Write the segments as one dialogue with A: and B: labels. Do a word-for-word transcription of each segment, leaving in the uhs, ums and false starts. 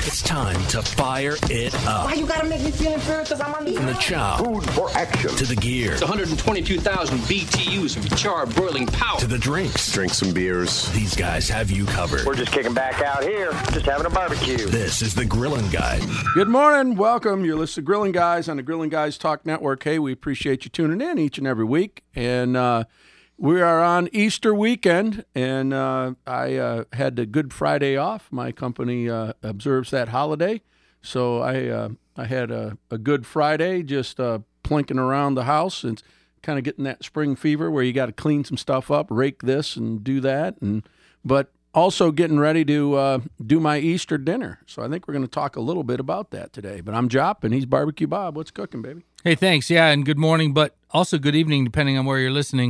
A: It's time to fire it up.
B: Why you gotta make me feel inferior because I'm on the
A: From the chow
C: Food for action.
A: to the gear
D: It's one hundred twenty-two thousand B T Us of charred broiling power.
A: to the drinks.
C: Drink some beers.
A: These guys have you covered.
E: We're just kicking back out here, just having a barbecue.
A: This is the Grilling Guy.
F: Good morning. Welcome. You're listening to Grilling Guys on the Grilling Guys Talk Network. Hey, we appreciate you tuning in each and every week. And uh, we are on Easter weekend, and uh, I uh, had the Good Friday off. My company uh, observes that holiday. So I uh, I had a, a Good Friday just uh, plinking around the house and kind of getting that spring fever where you got to clean some stuff up, rake this and do that. and But also getting ready to uh, do my Easter dinner. So I think we're going to talk a little bit about that today. But I'm Jop, and he's Barbecue Bob. What's cooking, baby?
G: Hey, thanks. Yeah, and good morning, but also good evening, depending on where you're listening.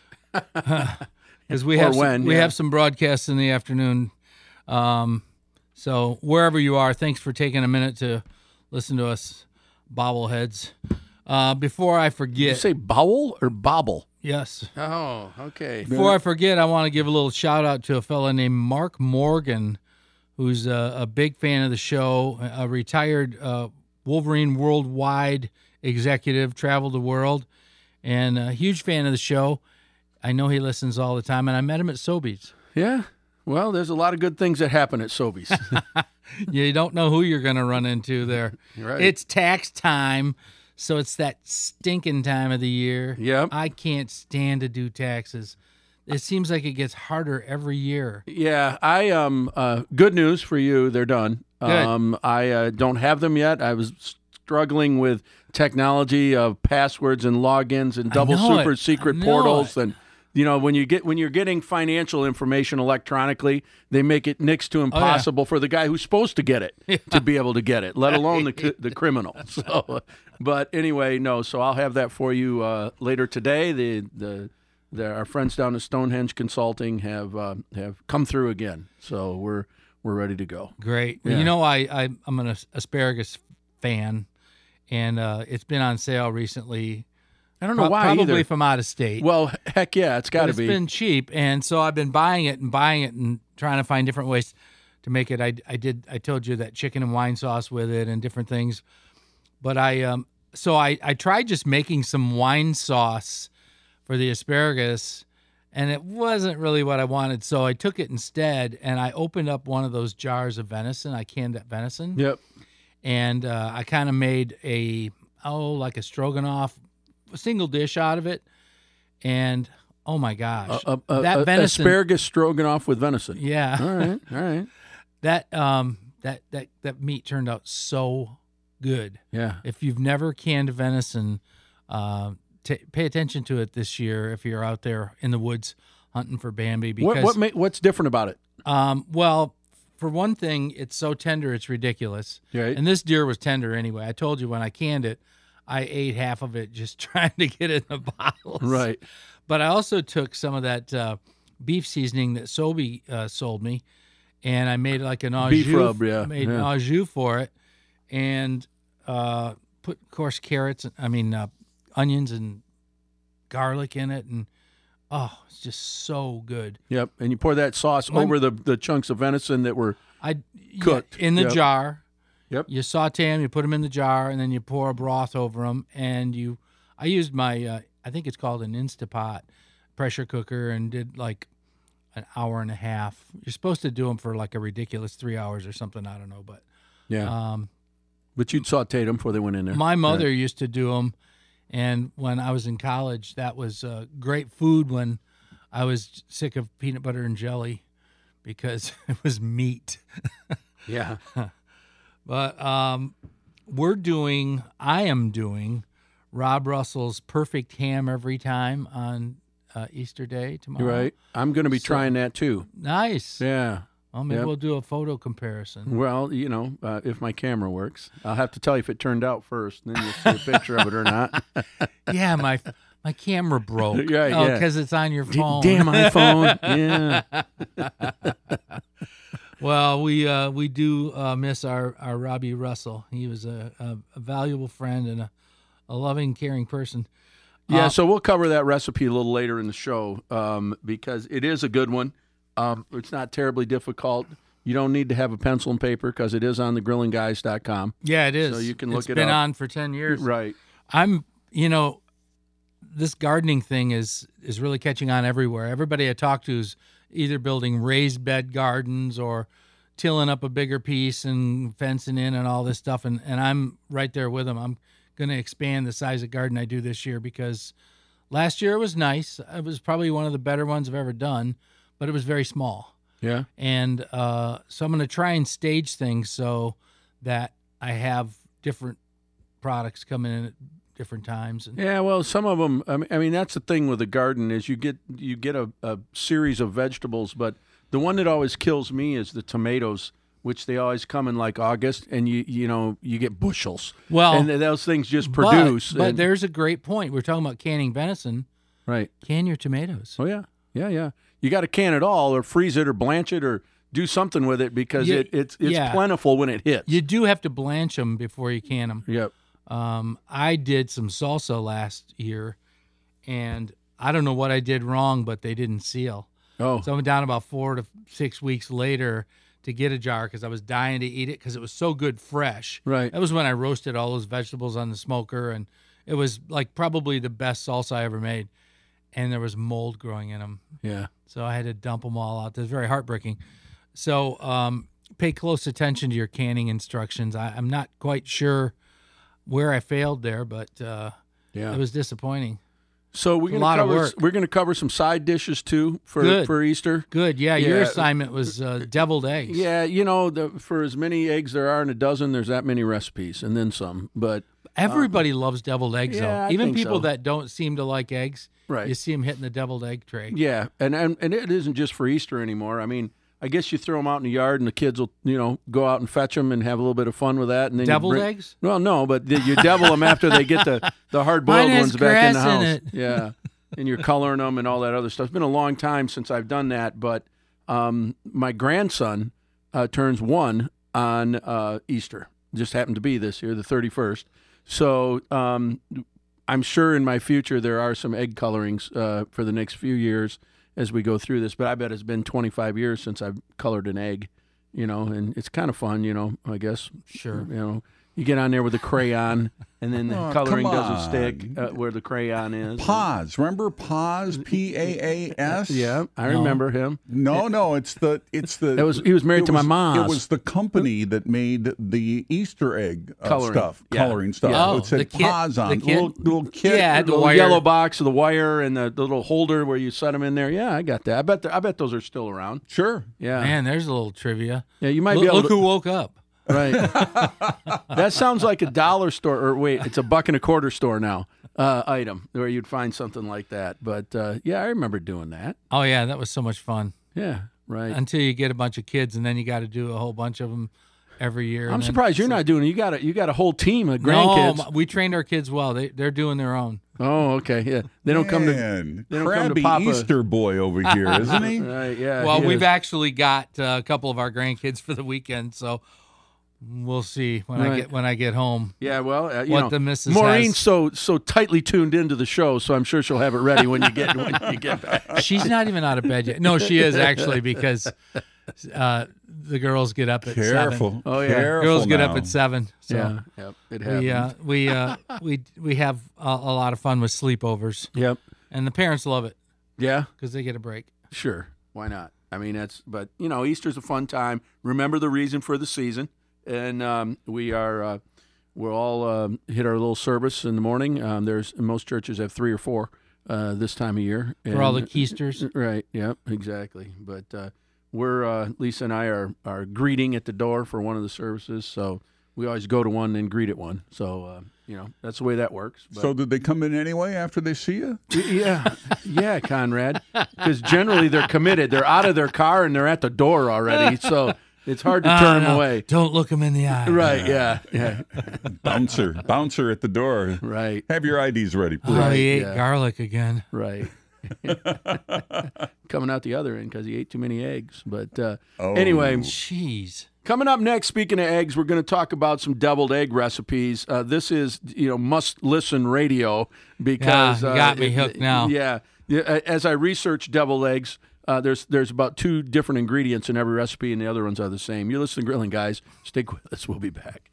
G: Because we
F: Or
G: have
F: when,
G: some, we
F: yeah.
G: have some broadcasts in the afternoon. Um, so wherever you are, thanks for taking a minute to listen to us, bobbleheads. Uh, before I forget,
F: Did you say bowel or bobble?
G: yes.
F: Oh, okay.
G: Before I forget, I want to give a little shout out to a fella named Mark Morgan, who's a, a big fan of the show, a retired uh, Wolverine Worldwide executive, traveled the world, and a huge fan of the show. I know he listens all the time, and I met him at Sobeys.
F: Yeah. Well, there's a lot of good things that happen at Sobeys.
G: You don't know who you're going to run into there.
F: Right.
G: It's tax time, so it's that stinking time of the year.
F: Yep.
G: I can't stand to do taxes. It seems like it gets harder every year.
F: Yeah, I um uh good news for you, they're done.
G: Good.
F: Um I uh, don't have them yet. I was struggling with technology of passwords and logins and double
G: know
F: super
G: it.
F: secret
G: I know
F: portals
G: it.
F: and you know when you get when you're getting financial information electronically, they make it next to impossible for the guy who's supposed to get it to be able to get it, let alone the the criminal. So but anyway, no, so I'll have that for you uh, later today. The the The, our friends down at Stonehenge Consulting have uh, have come through again, so we're we're ready to go.
G: Great.
F: Yeah.
G: You know, I, I I'm an as- asparagus fan, and uh, it's been on sale recently.
F: I don't know
G: Pro-
F: why
G: Probably
F: either.
G: from out of state.
F: Well, heck yeah, it's got
G: But
F: to
G: it's
F: be.
G: been cheap, and so I've been buying it and buying it and trying to find different ways to make it. I, I did. I told you that chicken and wine sauce with it and different things, but I um so I I tried just making some wine sauce for the asparagus, and it wasn't really what I wanted. So I took it instead, and I opened up one of those jars of venison. I canned up venison.
F: Yep.
G: And uh, I kind of made a, oh, like a stroganoff, a single dish out of it. And, oh, my gosh.
F: Uh, uh,
G: that
F: uh,
G: venison.
F: asparagus stroganoff with venison.
G: Yeah.
F: All right. All right.
G: That, um, that, that, that meat turned out so good.
F: Yeah.
G: If you've never canned venison, uh, t- pay attention to it this year if you're out there in the woods hunting for Bambi. Because,
F: What what ma- what's different about it?
G: um, well, for one thing, it's so tender, it's ridiculous.
F: Right.
G: And this deer was tender anyway. I told you when I canned it, I ate half of it just trying to get it in the bottles.
F: Right.
G: But I also took some of that uh, beef seasoning that Sobe uh, sold me, and I made like an au
F: Beef
G: jus.
F: rub, yeah,
G: Made
F: yeah.
G: an au jus for it, and uh, put, of course, carrots. I mean, uh, onions and garlic in it, and oh, it's just so good.
F: Yep. And you pour that sauce
G: My-
F: over the, the chunks of venison that were
G: I
F: Cooked,
G: yeah, in the
F: yep.
G: jar.
F: Yep.
G: You saute them, you put them in the jar, and then you pour a broth over them. And you, I used my, uh, I think it's called an Instapot pressure cooker, and did like an hour and a half. You're supposed to do them for like a ridiculous three hours or something. I don't know, but
F: yeah.
G: um,
F: But you'd sauteed them before they went in there.
G: my mother used to do them, and when I was in college, that was uh, great food when I was sick of peanut butter and jelly because it was meat.
F: Yeah.
G: But um, we're doing, I am doing Rob Russell's Perfect Ham every time on uh, Easter Day tomorrow.
F: You're right. I'm going to be
G: So-
F: trying that too.
G: Nice.
F: Yeah.
G: Well, maybe
F: Yep.
G: we'll do a photo comparison.
F: Well, you know, uh, if my camera works, I'll have to tell you if it turned out first, and then you'll see a picture of it or not.
G: Yeah, my my camera broke.
F: Right,
G: oh,
F: yeah.
G: because it's on your
F: D-
G: phone.
F: Damn iPhone. Yeah.
G: Well, we uh, we do uh, miss our, our Robbie Russell. He was a, a, a valuable friend and a, a loving, caring person.
F: Yeah,
G: Uh,
F: so we'll cover that recipe a little later in the show um, because it is a good one. Um, it's not terribly difficult. You don't need to have a pencil and paper because it is on the grilling guys dot com.
G: Yeah, it is.
F: So you can look
G: it's
F: it
G: been
F: up.
G: on for ten years.
F: Right.
G: I'm, you know, this gardening thing is is really catching on everywhere. Everybody I talk to is either building raised bed gardens or tilling up a bigger piece and fencing in and all this stuff. And, and I'm right there with them. I'm going to expand the size of garden I do this year because last year it was nice. It was probably one of the better ones I've ever done, but it was very small.
F: Yeah.
G: And uh, so I'm going to try and stage things so that I have different products coming in at different times. And
F: Yeah, well, some of them. I mean, I mean, that's the thing with the garden is you get you get a, a series of vegetables, but the one that always kills me is the tomatoes, which they always come in like August, and you you know you get bushels.
G: Well,
F: and those things just
G: but,
F: produce.
G: But
F: and-
G: there's a great point. We're talking about canning venison.
F: right.
G: Can your tomatoes.
F: Oh yeah, yeah, yeah. You got to can it all, or freeze it, or blanch it, or do something with it because
G: You-
F: it, it's it's
G: yeah.
F: plentiful when it hits.
G: You do have to blanch them before you can them.
F: Yep.
G: Um, I did some salsa last year, and I don't know what I did wrong, but they didn't seal.
F: Oh,
G: So I'm down about four to six weeks later to get a jar because I was dying to eat it because it was so good fresh.
F: right.
G: That was when I roasted all those vegetables on the smoker, and it was like probably the best salsa I ever made. And there was mold growing in them,
F: Yeah.
G: so I had to dump them all out. It was very heartbreaking. So um, pay close attention to your canning instructions. I, I'm not quite sure where I failed there, but uh,
F: Yeah.
G: it was disappointing.
F: So we're
G: a
F: gonna
G: lot of
F: cover
G: work.
F: we're gonna cover some side dishes too for
G: Good.
F: for Easter.
G: Good, yeah. Your
F: Yeah.
G: assignment was uh, deviled eggs.
F: Yeah, you know, the, for as many eggs there are in a dozen, there's that many recipes, and then some. But
G: Everybody loves deviled eggs,
F: yeah,
G: though.
F: I
G: Even
F: think
G: people
F: so.
G: that don't seem to like eggs,
F: Right.
G: you see them hitting the deviled egg tray.
F: yeah, and, and and it isn't just for Easter anymore. I mean, I guess you throw them out in the yard, and the kids will, you know, go out and fetch them and have a little bit of fun with that. And then you
G: Deviled
F: bring-
G: eggs?
F: Well, no, but the- you devil them after they get the the hard boiled
G: Mine has
F: ones back in the
G: grass in
F: house.
G: it.
F: Yeah, and you're coloring them and all that other stuff. It's been a long time since I've done that, but um, my grandson uh, turns one on uh, Easter. Just happened to be this year, the thirty-first. So um, I'm sure in my future there are some egg colorings uh, for the next few years as we go through this. But I bet it's been twenty-five years since I've colored an egg, you know, and it's kind of fun, you know, I guess.
G: Sure.
F: You know, you get on there with a crayon, and then the
C: Oh,
F: coloring
C: come
F: doesn't
C: on.
F: stick uh, where the crayon is.
C: Paz, remember Paz? P A A S.
F: Yeah, I
G: No.
F: remember him.
C: No, no, it's the it's the.
F: That was- he was married
C: it
F: to my
C: was-
F: mom's.
C: It was the company that made the Easter egg uh,
F: Coloring.
C: stuff,
F: Yeah.
C: coloring stuff.
F: Yeah.
G: Oh,
C: it said
G: the kit-
C: Paz on
G: the
C: it.
G: kit-
C: little little kit.
G: Yeah,
F: The
G: the
F: little
G: wire.
F: yellow box of the wire and the, the little holder where you set them in there. Yeah, I got that. I bet the, I bet those are still around.
C: Sure.
F: Yeah,
G: Man, there's a little trivia.
F: yeah. You might
G: Look,
F: be able
G: look
F: to.
G: who woke up.
F: Right. That sounds like a dollar store, or wait, it's a buck and a quarter store now uh, item where you'd find something like that. But uh, yeah, I remember doing that.
G: Oh, yeah, that was so much fun.
F: Yeah, right.
G: Until you get a bunch of kids, and then you got to do a whole bunch of them every year.
F: I'm
G: and then-
F: surprised you're not doing it. You got a you got a whole team of grandkids.
G: No, we trained our kids well. They they're doing their own.
F: Oh, okay. Yeah, they don't come to.
C: Man,
F: they don't come to
C: crabby
F: Papa.
C: Easter boy over here, isn't he?
F: Right. Yeah.
G: Well,
F: he
G: we've
F: is.
G: actually got uh, a couple of our grandkids for the weekend, so we'll see when I
F: Right.
G: get when I get home.
F: Yeah, well, uh, you
G: what
F: know,
G: the missus
F: Maureen's
G: has.
F: so so tightly tuned into the show, so I'm sure she'll have it ready when you get when you get back.
G: She's not even out of bed yet. No, she is actually because uh, the girls get up at seven.
C: Careful.
F: Oh, yeah.
C: Careful
G: Girls get
C: now.
G: up at seven. So
F: Yeah, yep, it happens.
G: we uh, we uh, we we have a, a lot of fun with sleepovers,
F: Yep.
G: and the parents love it
F: Yeah.
G: because they get a break.
F: Sure. Why not? I mean, that's, but, you know, Easter's a fun time. Remember the reason for the season. And um, we are, uh, we'll all um, hit our little service in the morning. Um, there's, most churches have three or four uh, this time of year.
G: For all the
F: And-
G: keisters.
F: Right. Yep. Exactly. But uh, we're, uh, Lisa and I are, are greeting at the door for one of the services. So we always go to one and greet at one. So, uh, you know, that's the way that works. But,
C: So did they come in anyway after they see you?
F: yeah, yeah, Conrad. Because generally they're committed. They're out of their car and they're at the door already. So it's hard to
G: Ah,
F: turn them
G: no,
F: away.
G: Don't look them in the eye.
F: Right? Yeah. Yeah.
C: Bouncer, bouncer at the door.
F: Right.
C: Have your I Ds ready, please.
G: Oh,
F: Right,
G: he ate
F: yeah.
G: garlic again.
F: Right. Coming out the other end because he ate too many eggs. But uh,
C: Oh.
F: anyway,
G: Jeez.
F: coming up next, speaking of eggs, we're going to talk about some deviled egg recipes. Uh, this is, you know, must listen radio because
G: Yeah, you
F: uh,
G: got me
F: it-
G: hooked now.
F: Yeah, yeah. As I research deviled eggs, Uh, there's there's about two different ingredients in every recipe, and the other ones are the same. You're listening to Grilling Guys. Stick with us. We'll be back.